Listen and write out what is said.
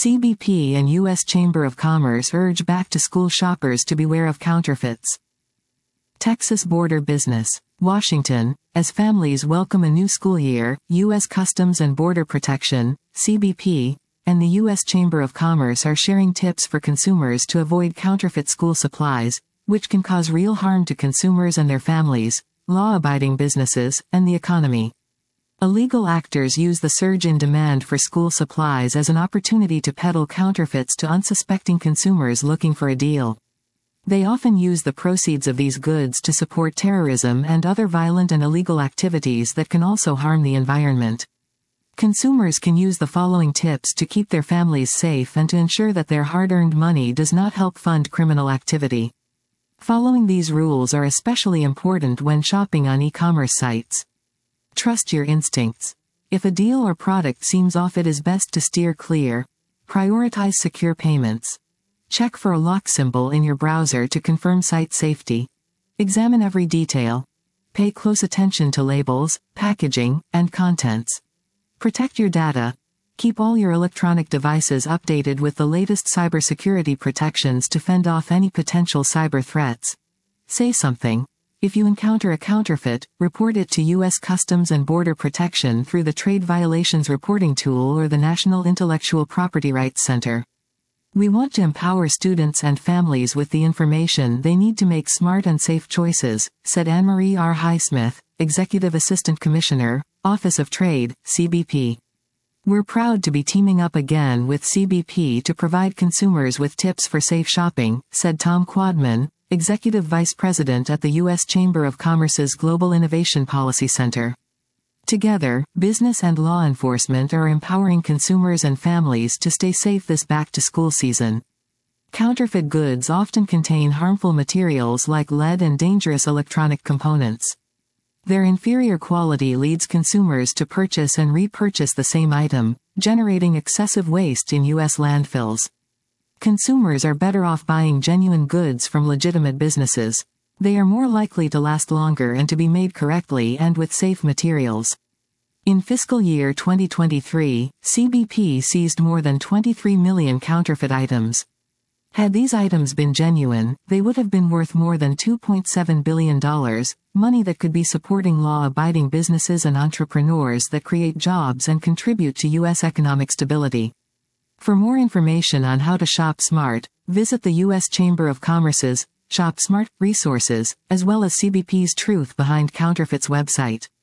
CBP and U.S. Chamber of Commerce urge back-to-school shoppers to beware of counterfeits. Texas border business. Washington, as families welcome a new school year, U.S. Customs and Border Protection, CBP, and the U.S. Chamber of Commerce are sharing tips for consumers to avoid counterfeit school supplies, which can cause real harm to consumers and their families, law-abiding businesses, and the economy. Illegal actors use the surge in demand for school supplies as an opportunity to peddle counterfeits to unsuspecting consumers looking for a deal. They often use the proceeds of these goods to support terrorism and other violent and illegal activities that can also harm the environment. Consumers can use the following tips to keep their families safe and to ensure that their hard-earned money does not help fund criminal activity. Following these rules are especially important when shopping on e-commerce sites. Trust your instincts. If a deal or product seems off, it is best to steer clear. Prioritize secure payments. Check for a lock symbol in your browser to confirm site safety. Examine every detail. Pay close attention to labels, packaging, and contents. Protect your data. Keep all your electronic devices updated with the latest cybersecurity protections to fend off any potential cyber threats. Say something. If you encounter a counterfeit, report it to U.S. Customs and Border Protection through the Trade Violations Reporting Tool or the National Intellectual Property Rights Center. We want to empower students and families with the information they need to make smart and safe choices, said Anne-Marie R. Highsmith, Executive Assistant Commissioner, Office of Trade, CBP. We're proud to be teaming up again with CBP to provide consumers with tips for safe shopping, said Tom Quadman, Executive Vice President at the U.S. Chamber of Commerce's Global Innovation Policy Center. Together, business and law enforcement are empowering consumers and families to stay safe this back-to-school season. Counterfeit goods often contain harmful materials like lead and dangerous electronic components. Their inferior quality leads consumers to purchase and repurchase the same item, generating excessive waste in U.S. landfills. Consumers are better off buying genuine goods from legitimate businesses. They are more likely to last longer and to be made correctly and with safe materials. In fiscal year 2023, CBP seized more than 23 million counterfeit items. Had these items been genuine, they would have been worth more than $2.7 billion, money that could be supporting law-abiding businesses and entrepreneurs that create jobs and contribute to U.S. economic stability. For more information on how to shop smart, visit the U.S. Chamber of Commerce's Shop Smart resources, as well as CBP's Truth Behind Counterfeits website.